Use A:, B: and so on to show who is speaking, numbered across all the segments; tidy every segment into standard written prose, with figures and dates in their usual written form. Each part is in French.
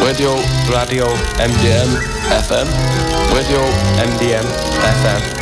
A: Radio MDM FM. Radio MDM FM.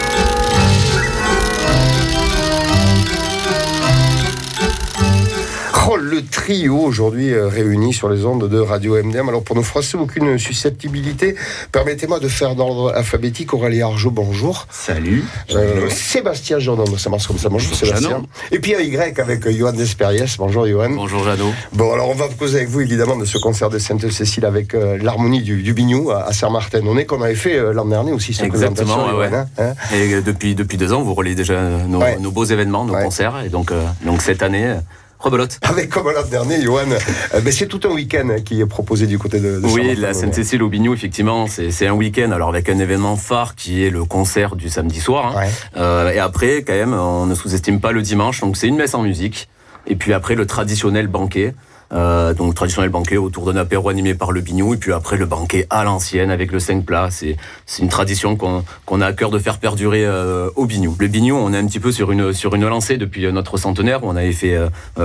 B: Oh, le trio aujourd'hui réuni sur les ondes de Radio MDM. Alors pour nos Français, aucune susceptibilité. Permettez-moi de faire dans l'ordre alphabétique. Aurélie Arjot, bonjour.
C: Salut.
B: Sébastien Jourdan, ça marche comme ça. Bonjour Sébastien.
C: Jeannot.
B: Et puis un Y avec Johan Despériès. Bonjour Johan.
C: Bonjour Jeannot.
B: Bon, alors on va causer avec vous évidemment de ce concert de Sainte-Cécile avec l'harmonie du Bignou à Saint-Martin-Nonnet qu'on avait fait l'an dernier aussi. Cette
C: Exactement,
B: présentation, Johan, hein.
C: Et depuis 2 ans, vous relayez déjà nos beaux événements, nos concerts. Et donc cette année... rebelote.
B: Avec comme l'an dernier, Johan, mais c'est tout un week-end qui est proposé du côté de
C: oui, la Sainte-Cécile au Bignou, effectivement, c'est un week-end, alors avec un événement phare qui est le concert du samedi soir. Et après, quand même, on ne sous-estime pas le dimanche, donc c'est une messe en musique. Et puis après, le traditionnel banquet. Donc traditionnel banquet autour d'un apéro animé par le Bignou, et puis après le banquet à l'ancienne avec le 5 plats. C'est une tradition qu'on a à cœur de faire perdurer au Bignou. Le Bignou, on est un petit peu sur une lancée depuis notre centenaire où on avait fait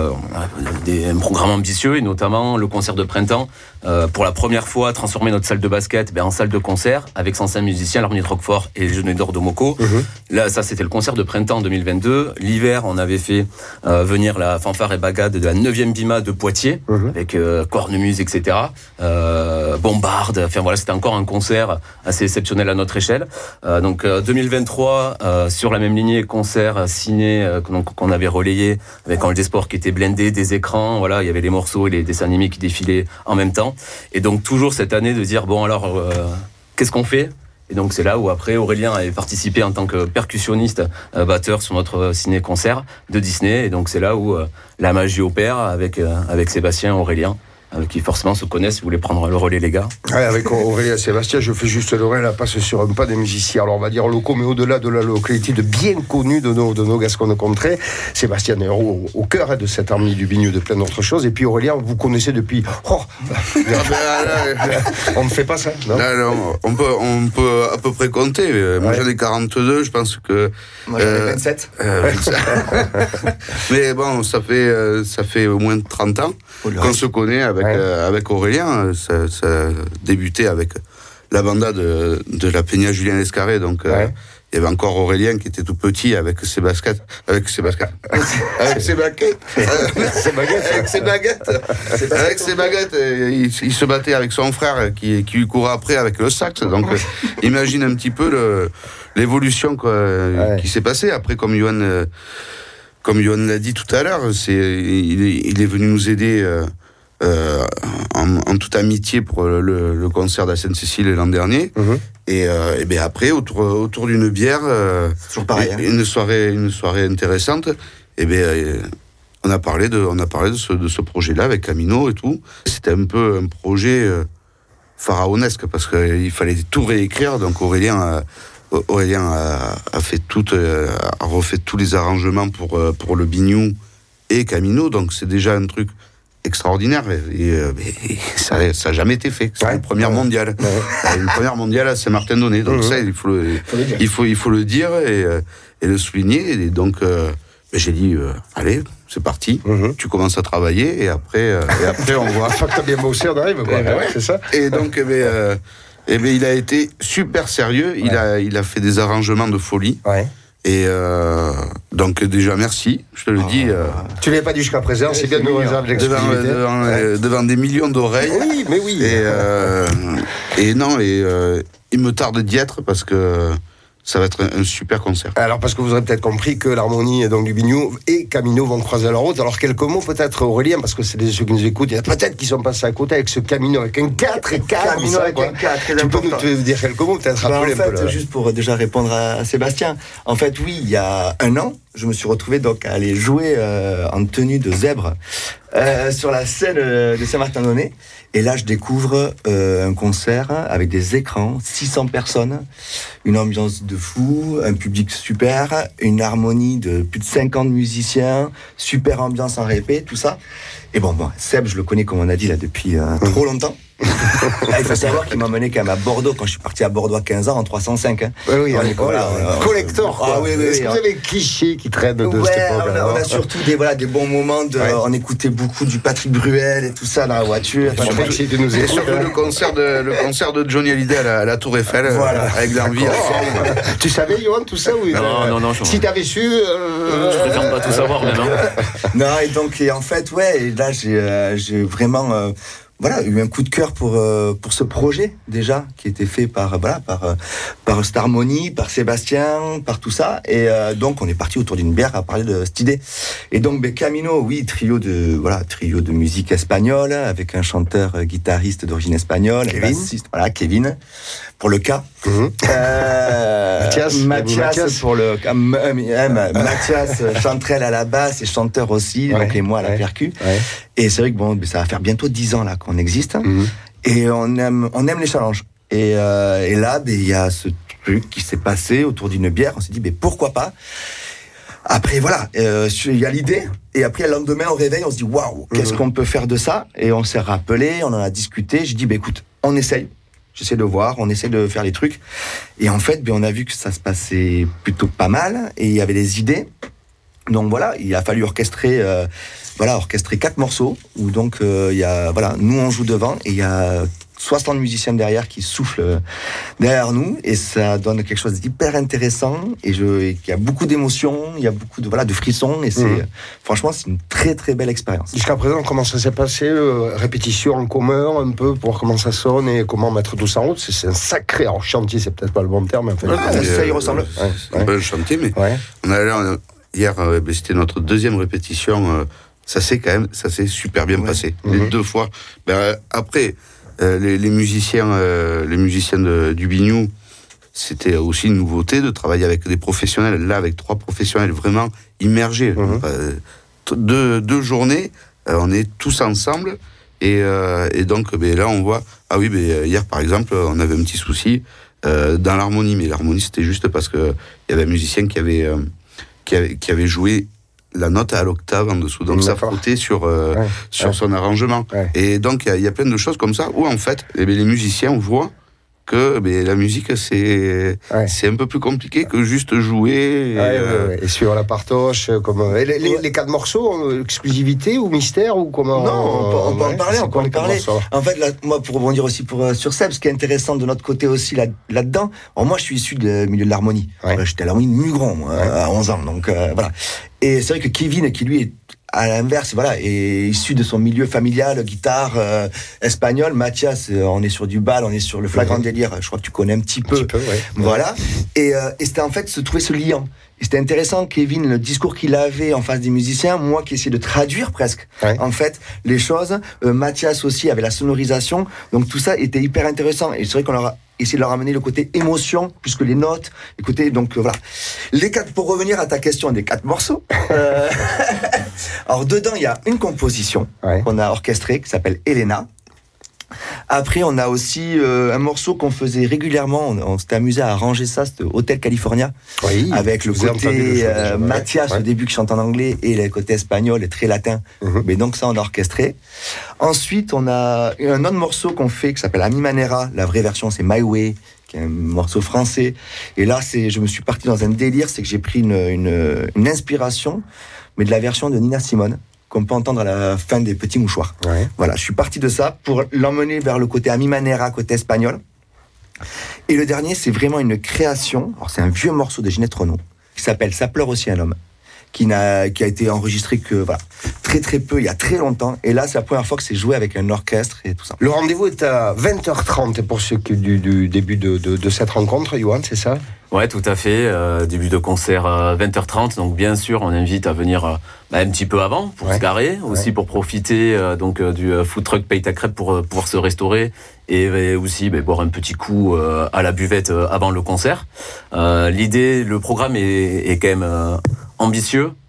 C: un programme ambitieux, et notamment le concert de printemps, pour la première fois transformer notre salle de basket en salle de concert avec 105 musiciens, l'harmonie de Roquefort et les Genêts d'Or de Moco. Là, ça c'était le concert de printemps 2022. L'hiver, on avait fait venir la fanfare et bagade de la 9e Bima de Poitiers, avec cornemuse, etc. Bombarde, enfin voilà, c'était encore un concert assez exceptionnel à notre échelle. Donc 2023, sur la même lignée, concert ciné qu'on avait relayé avec Ange des Sports qui était blindé, des écrans, voilà, il y avait les morceaux et les dessins animés qui défilaient en même temps. Et donc toujours cette année de dire, bon alors, qu'est-ce qu'on fait ? Et donc c'est là où après Aurélien avait participé en tant que percussionniste, batteur sur notre ciné-concert de Disney. Et donc c'est là où la magie opère avec Sébastien et Aurélien, qui forcément se connaissent. Si vous voulez prendre le relais, les gars.
B: Ouais, avec Aurélien et Sébastien, je fais juste le relais, la passe sur un pas des musiciens. Alors on va dire locaux, mais au-delà de la localité de bien connus de nos Gasconnes contrées. Sébastien est au cœur de cette harmonie du Bignou, de plein d'autres choses. Et puis Aurélien, vous connaissez depuis... on ne fait pas ça, non ?
D: Non, on peut à peu près compter. Moi j'en ai 42, je pense que...
E: Moi j'en ai 27.
D: 27. Mais bon, ça fait au moins 30 ans qu'on se connaît avec Aurélien. Ça a débuté avec la banda de la Peña Julien Lescarré, donc il y avait encore Aurélien qui était tout petit avec ses baskets. Avec ses baguettes. Il se battait avec son frère qui lui courait après avec le sax. Donc imagine un petit peu l'évolution qui s'est passée. Après, comme Johan l'a dit tout à l'heure, il est venu nous aider en toute amitié pour le concert de la Sainte-Cécile l'an dernier. Et bien après, autour d'une bière,
E: toujours pareil,
D: une soirée intéressante, et bien on a parlé de ce projet-là avec Camino et tout. C'était un peu un projet pharaonesque parce qu'il fallait tout réécrire. Donc Aurélien a refait tous les arrangements pour le Bignou et Camino. Donc c'est déjà un truc extraordinaire, et ça n'a jamais été fait. C'est une première mondiale. Une première mondiale à Saint-Martin-Nonnet. Donc ça, il faut le dire et le souligner. Et donc j'ai dit, allez, c'est parti. Tu commences à travailler et après on voit.
B: Une fois que t'as bien bossé, on arrive, quoi. C'est ça.
D: Et donc, il a été super sérieux. Il a fait des arrangements de folie. Et donc déjà merci, je te le dis.
B: Tu ne l'avais pas dit jusqu'à présent, c'est bien de nous réserver l'exclusivité.
D: Devant des millions d'oreilles.
B: Oui, mais oui.
D: Et il me tarde d'y être parce que ça va être un super concert.
B: Alors, parce que vous aurez peut-être compris que l'harmonie donc, du Bignou et Camino vont croiser leur route. Alors, quelques mots peut-être, Aurélien, parce que c'est ceux qui nous écoutent. Il y en a peut-être qui sont passés à côté avec ce Camino, avec un 4 et 4.
E: Camino avec un 4, très important.
B: Tu peux nous dire quelques mots, peut-être rappeler un peu.
E: Juste pour déjà répondre à Sébastien. En fait, oui, il y a 1 an, je me suis retrouvé donc à aller jouer en tenue de zèbre sur la scène de Saint-Martin-Nonnet. Et là, je découvre un concert avec des écrans, 600 personnes, une ambiance de fou, un public super, une harmonie de plus de 50 musiciens, super ambiance en répé, tout ça. Et bon, Seb, je le connais, comme on a dit, là, depuis trop longtemps. Il faut savoir qu'il m'a emmené quand même à Bordeaux, quand je suis parti à Bordeaux à 15 ans, en 305. Hein.
B: Oui, collector, quoi.
E: Oui,
B: Est-ce que vous avez des clichés qui traînent de cette époque?
E: On a surtout des bons moments. On écoutait beaucoup du Patrick Bruel et tout ça dans la voiture.
D: Et surtout le concert de Johnny Hallyday à la Tour Eiffel, avec l'envie à fond.
B: Tu savais, Johan, tout ça? Oui.
C: Non.
B: Si t'avais su...
C: Je préfère pas tout savoir maintenant.
E: Non, et en fait, et là, j'ai vraiment... eu un coup de cœur pour ce projet déjà qui était fait par Starmony, par Sébastien, par tout ça, et donc on est parti autour d'une bière à parler de cette idée. Et donc Camino, trio de musique espagnole avec un chanteur guitariste d'origine espagnole, bassiste, Kevin pour le cas, Mathias pour le Mathias Chanterelle à la basse et chanteur aussi, donc et moi à la percu. Et c'est vrai que ça va faire bientôt 10 ans là qu'on existe, et on aime les challenges. Et là, il y a ce truc qui s'est passé autour d'une bière. On s'est dit, pourquoi pas. Après, il y a l'idée. Et après, le lendemain, au réveil, on se dit, waouh, qu'est-ce qu'on peut faire de ça? Et on s'est rappelé, on en a discuté. J'ai dit, écoute, on essaye. J'essaie de voir, on essaie de faire les trucs. Et en fait, on a vu que ça se passait plutôt pas mal. Et il y avait des idées. Donc il a fallu orchestrer 4 morceaux. Où donc, nous, on joue devant. Et il y a 60 musiciens derrière qui soufflent derrière nous, et ça donne quelque chose d'hyper intéressant, et il y a beaucoup d'émotions, il y a beaucoup de frissons, et franchement, c'est une très très belle expérience.
B: Jusqu'à présent, comment ça s'est passé, répétition en commun un peu pour voir comment ça sonne et comment mettre tout ça en route? C'est un sacré chantier, c'est peut-être pas le bon terme, mais en fait.
E: Ça y ressemble.
D: C'est un peu le chantier, mais hier, c'était notre deuxième répétition. Ça s'est super bien passé. Les 2 fois. Après, les musiciens du Biniou, c'était aussi une nouveauté de travailler avec des professionnels. Là, avec 3 professionnels vraiment immergés. 2 journées, on est tous ensemble. Et donc, là, on voit... hier, par exemple, on avait un petit souci dans l'harmonie. Mais l'harmonie, c'était juste parce qu'il y avait un musicien qui avait joué la note à l'octave en dessous, donc ça frottait sur son arrangement. Et donc il y a plein de choses comme ça où en fait les musiciens voient que la musique c'est un peu plus compliqué que juste jouer.
B: Et sur la partoche, comme les 4 morceaux, exclusivité ou mystère ou comment?
E: Non, on peut en parler. En fait, là, moi, pour rebondir aussi sur Seb, ce qui est intéressant de notre côté aussi là-dedans, moi je suis issu du milieu de l'harmonie. J'étais à l'harmonie de Mugron à 11 ans, donc voilà. Et c'est vrai que Kevin, qui lui est à l'inverse, est issu de son milieu familial, guitare espagnole. Mathias, on est sur du bal, on est sur le flagrant délire. Je crois que tu connais un petit peu. Voilà. Et c'était en fait se trouver ce lien. Et c'était intéressant, Kevin, le discours qu'il avait en face des musiciens, moi qui essayais de traduire presque, en fait, les choses. Mathias aussi avait la sonorisation. Donc tout ça était hyper intéressant. Et c'est vrai qu'on leur a essayé de leur amener le côté émotion, plus que les notes. Écoutez, donc voilà. Pour revenir à ta question des 4 morceaux, alors dedans, il y a une composition qu'on a orchestrée qui s'appelle Elena. Après, on a aussi un morceau qu'on faisait régulièrement. On s'était amusé à arranger ça, c'était Hotel California, avec le côté Mathias au début qui chante en anglais et le côté espagnol et très latin. Mais donc ça, on a orchestré. Ensuite, on a un autre morceau qu'on fait qui s'appelle A Mi Manera. La vraie version, c'est My Way, qui est un morceau français. Et là, je me suis parti dans un délire, c'est que j'ai pris une inspiration, mais de la version de Nina Simone, qu'on peut entendre à la fin des Petits Mouchoirs. Voilà, je suis parti de ça pour l'emmener vers le côté A Mi Manera, côté espagnol. Et le dernier, c'est vraiment une création. Alors, c'est un vieux morceau de Ginette Renaud qui s'appelle Ça pleure aussi un homme, qui a été enregistré très très peu, il y a très longtemps. Et là, c'est la première fois que c'est joué avec un orchestre et tout ça.
B: Le rendez-vous est à 20h30 pour ceux du début de cette rencontre, Johan, c'est ça?
C: Ouais, tout à fait. Début de concert 20h30. Donc, bien sûr, on invite à venir un petit peu avant pour se garer, aussi pour profiter du food truck Paye ta crêpe pour pouvoir se restaurer et aussi boire un petit coup à la buvette avant le concert. L'idée, le programme est quand même ambitieux.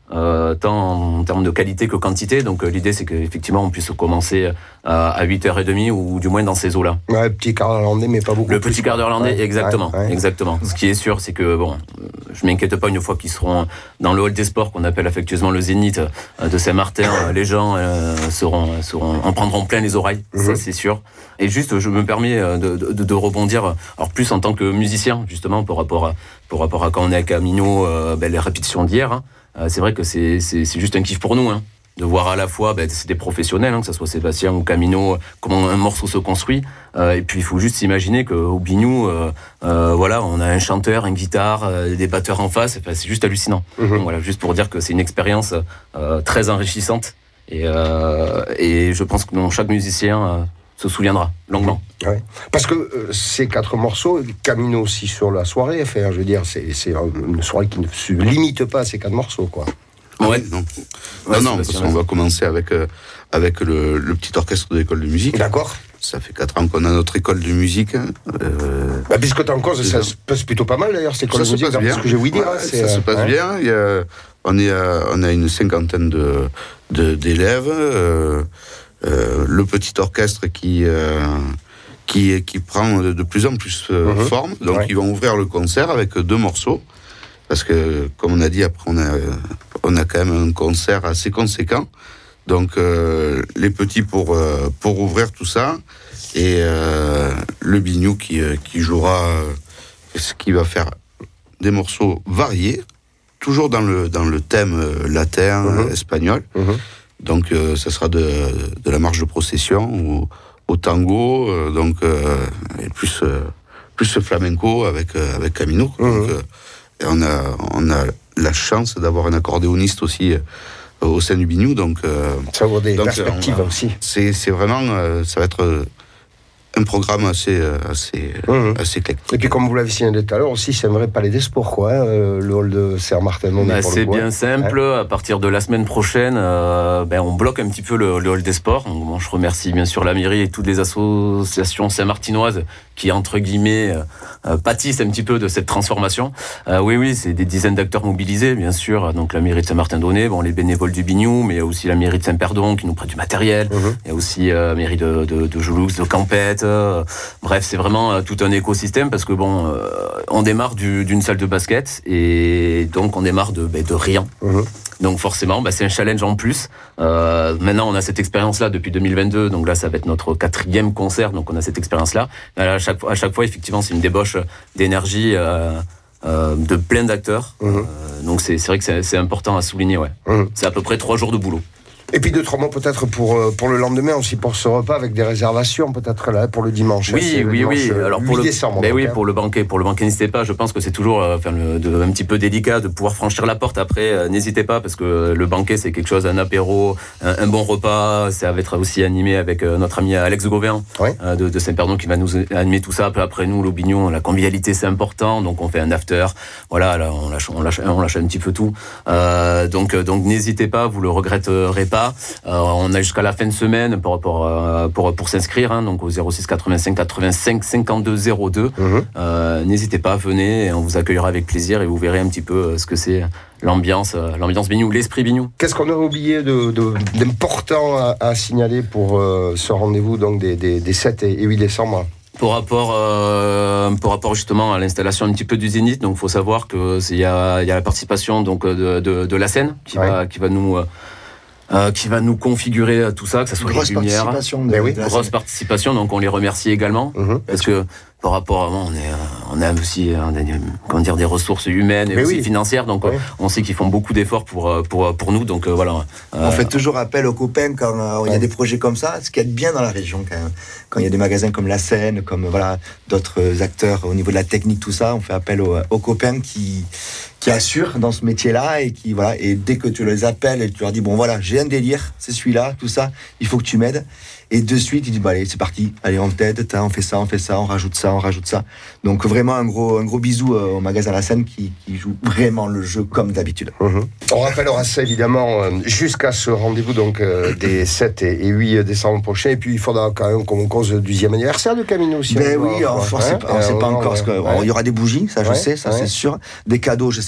C: tant en termes de qualité que quantité. Donc l'idée, c'est qu'effectivement, on puisse commencer à 8h30 ou du moins dans ces eaux-là.
B: Ouais, petit quart d'heure hollandais, mais pas beaucoup.
C: Le petit quart d'heure hollandais, exactement. Ce qui est sûr, c'est que, je m'inquiète pas une fois qu'ils seront dans le hall des sports, qu'on appelle affectueusement le Zénith de Saint-Martin, les gens en prendront plein les oreilles, ça c'est sûr. Et juste, je me permets de rebondir, alors plus en tant que musicien, justement, par rapport à quand on est à Camino, les répétitions d'hier, c'est vrai que c'est juste un kiff pour nous, de voir à la fois, c'est des professionnels, que ce soit Sébastien ou Camino, comment un morceau se construit. Et puis il faut juste s'imaginer qu'au Biniou, on a un chanteur, une guitare, des batteurs en face. C'est juste hallucinant. Donc, voilà, juste pour dire que c'est une expérience très enrichissante. Et je pense que chaque musicien se souviendra longuement.
B: Ouais. Parce que ces 4 morceaux, Camino aussi sur la soirée, je veux dire, c'est une soirée qui ne se limite pas à ces 4 morceaux, quoi.
C: Ouais.
D: Non, parce qu'on va commencer avec le petit orchestre de l'école de musique.
B: D'accord.
D: Ça fait 4 ans qu'on a notre école de musique.
B: Puisque t'es en cause, ça se passe plutôt pas mal d'ailleurs, cette école de musique.
D: Ça se passe bien.
B: Ce que j'ai ouï dire.
D: Ça se passe bien. On a une 50aine d'élèves. Le petit orchestre qui prend de plus en plus forme. Donc ils vont ouvrir le concert avec 2 morceaux. Parce que, comme on a dit, après on a quand même un concert assez conséquent. Donc les petits pour ouvrir tout ça. Et le Biniou qui jouera, qui va faire des morceaux variés, toujours dans le thème latin, espagnol. Donc ça sera de la marche de procession au tango, et plus flamenco avec Camino. Donc, et on a la chance d'avoir un accordéoniste aussi au sein du Biniou, donc
B: ça vaut des perspectives aussi.
D: C'est vraiment, ça va être un programme assez éclectique.
B: Et puis comme vous l'avez signalé tout à l'heure aussi, c'est un vrai palais des sports, quoi, le hall de Saint-Martin.
C: C'est bien simple. À partir de la semaine prochaine, on bloque un petit peu le hall des sports. Donc, je remercie bien sûr la mairie et toutes les associations saint-martinoises qui, entre guillemets, pâtissent un petit peu de cette transformation. Oui, c'est des dizaines d'acteurs mobilisés, bien sûr. Donc la mairie de Saint-Martin-d'Aunay, les bénévoles du Biniou, mais il y a aussi la mairie de Saint-Perdon qui nous prête du matériel. Il y a aussi la mairie de Jouloux, de Campette. Bref, c'est vraiment tout un écosystème parce que on démarre d'une salle de basket et donc on démarre de rien. Donc forcément, c'est un challenge en plus. Maintenant, on a cette expérience-là depuis 2022. Donc là, ça va être notre 4e concert. Donc on a cette expérience-là. À chaque fois, effectivement, c'est une débauche d'énergie de plein d'acteurs. Donc c'est vrai que c'est important à souligner. Ouais. C'est à peu près 3 jours de boulot.
B: Et puis 2-3 mots peut-être pour le lendemain aussi, pour ce repas avec des réservations peut-être là pour le dimanche.
C: Oui. Alors pour
B: 8 décembre.
C: Pour le banquet, n'hésitez pas. Je pense que c'est toujours un petit peu délicat de pouvoir franchir la porte. Après, n'hésitez pas parce que le banquet c'est quelque chose, un apéro, un bon repas. Ça va être aussi animé avec notre ami Alex Gauvin de Saint-Perdon qui va nous animer tout ça. Après nous, l'Aubignon, la convivialité c'est important, donc on fait un after. Voilà, là on lâche un petit peu tout. Donc n'hésitez pas, vous le regretterez pas. On a jusqu'à la fin de semaine pour s'inscrire, donc au 06 85 85 52 02. N'hésitez pas, venez, et on vous accueillera avec plaisir et vous verrez un petit peu ce que c'est l'ambiance Biniou, l'esprit Biniou.
B: Qu'est-ce qu'on aurait oublié d'important à signaler pour ce rendez-vous donc des 7 et 8 décembre?
C: Pour rapport justement à l'installation un petit peu du Zénith, donc faut savoir que il y a la participation donc de la scène qui va nous configurer tout ça, que ça soit les lumières. Grosse participation, donc on les remercie également parce que par rapport à on a aussi des ressources humaines et aussi financières, donc on sait qu'ils font beaucoup d'efforts pour nous, donc voilà.
E: On fait toujours appel aux copains quand il y a des projets comme ça, ce qui est bien dans la région quand même. Quand il y a des magasins comme La Seine, comme d'autres acteurs au niveau de la technique, tout ça, on fait appel aux copains qui assurent dans ce métier-là et et dès que tu les appelles et tu leur dis j'ai un délire, c'est celui-là, tout ça, il faut que tu m'aides. Et de suite, il dit allez, c'est parti, allez, on t'aide, on fait ça, on rajoute ça. Donc vraiment un gros bisou au magasin La Seine qui joue vraiment le jeu comme d'habitude.
B: On rappellera ça évidemment jusqu'à ce rendez-vous donc des 7 et 8 décembre prochains. Et puis il faudra quand même qu'on cause le 10e anniversaire de Camino aussi.
E: On sait pas encore, parce qu'il y aura des bougies, ça je sais, ça c'est sûr. Des cadeaux, je sais pas.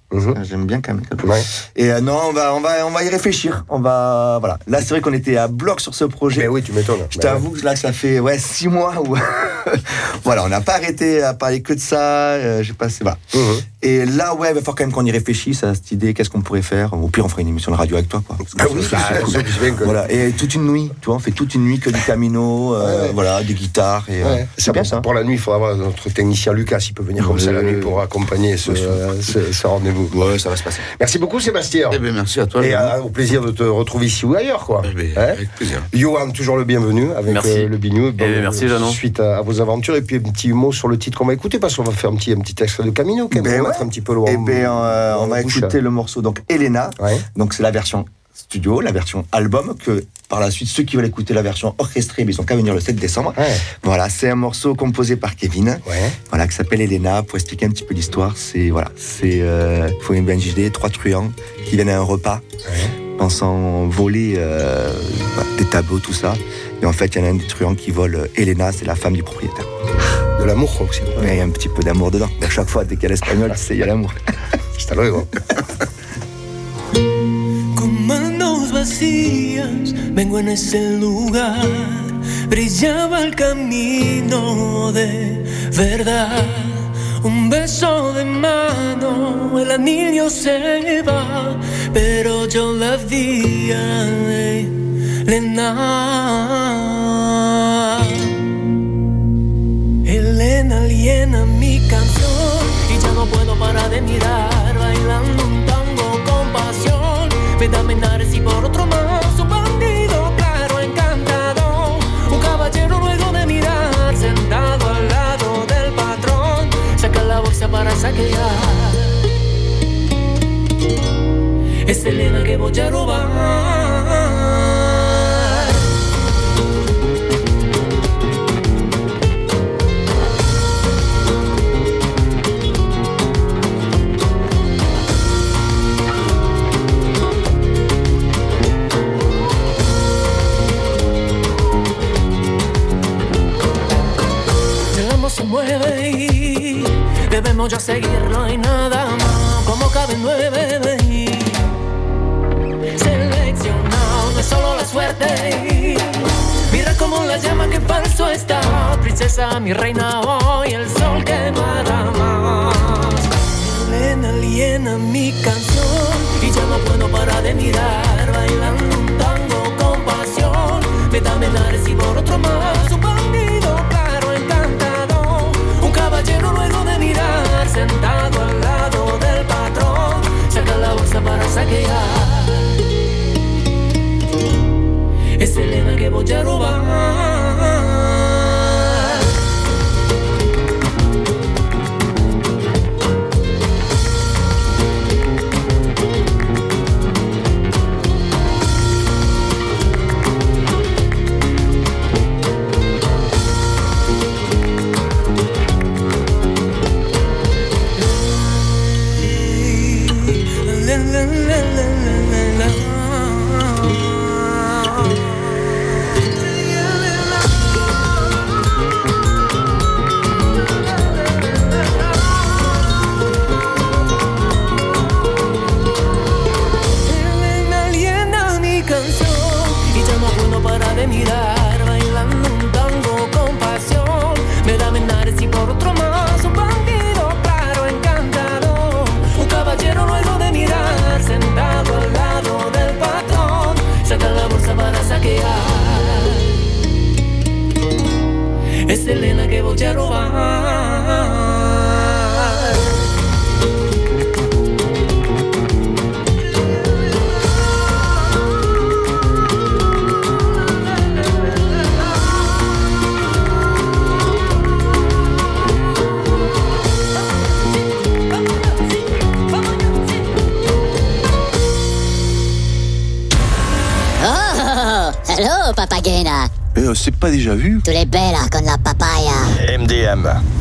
E: J'aime bien quand même.
B: Ouais.
E: Et non, on va y réfléchir. Voilà. Là, c'est vrai qu'on était à bloc sur ce projet.
B: Mais oui, tu m'étonnes.
E: Je t'avoue que là, ça fait 6 mois où voilà, on n'a pas arrêté à parler que de ça. J'ai passé, voilà. Et là, il va falloir quand même qu'on y réfléchisse à cette idée. Qu'est-ce qu'on pourrait faire? Au pire, on fera une émission de radio avec toi, quoi. Voilà. Et toute une nuit, tu vois, on fait toute une nuit que du Camino, voilà, des guitares. Et,
B: c'est bien ça. Pour la nuit, il faudra avoir notre technicien Lucas, il peut venir comme ça la nuit pour accompagner ce rendez-vous.
D: Ouais, ça va se passer.
B: Merci beaucoup, Sébastien.
D: Eh bien, merci à toi.
B: Et au plaisir de te retrouver ici ou ailleurs, quoi.
D: Avec plaisir.
B: Johan, toujours le bienvenu avec le Bignou.
C: Merci, Jeannot.
B: Suite à vos aventures. Et puis un petit mot sur le titre qu'on va écouter, parce qu'on va faire un petit extrait de Camino, quand même. Un petit peu loin.
E: On va écouter le morceau, donc Elena. Donc c'est la version studio, la version album, que par la suite, ceux qui veulent écouter la version orchestrée, ils ont qu'à venir le 7 décembre. Voilà, c'est un morceau composé par Kevin, voilà, qui s'appelle Elena. Pour expliquer un petit peu l'histoire, faut imaginer 3 truands qui viennent à un repas, pensant voler des tableaux, tout ça. Et en fait, il y en a un des truands qui vole Elena, c'est la femme du propriétaire.
B: De l'amour aussi.
E: Il y a un petit peu d'amour dedans. À chaque fois, dès qu'il y a l'espagnol, il y a l'amour.
B: Hasta luego.
F: Con manos vacías vengo en ese lugar. Brillaba el camino de verdad. Un beso de mano, el anillo se va, pero yo la vi a Elena. Elena llena mi canción y ya no puedo parar de mirar, bailando un tango con pasión. Me da menares y por otro más, un bandido claro encantado, un caballero luego de mirar, sentado al lado del patrón, saca la bolsa para saquear. Es Elena que voy a robar. Se mueve y debemos ya seguirlo y nada más. Como caben 9 seleccionado, no es solo la suerte. Mira como la llama que falso está. Princesa, mi reina, hoy el sol quemará más. Elena llena mi canción y ya no puedo parar de mirar, bailando un tango con pasión. Me da menares y por otro más, un bandido claro encantado, un caballero luego de mirar, sentado al lado del patrón, saca la bolsa para saquear. Es Elena que voy a robar. Mirar, bailando un tango con pasión. Me da menares y por otro más, un bandido claro encantado, un caballero luego de mirar, sentado al lado del patrón, saca la bolsa para saquear. Es Elena que voy a robar.
G: Hello, papagena.
H: C'est pas déjà vu?
G: Tu l'es bella con la papaya.
A: MDM.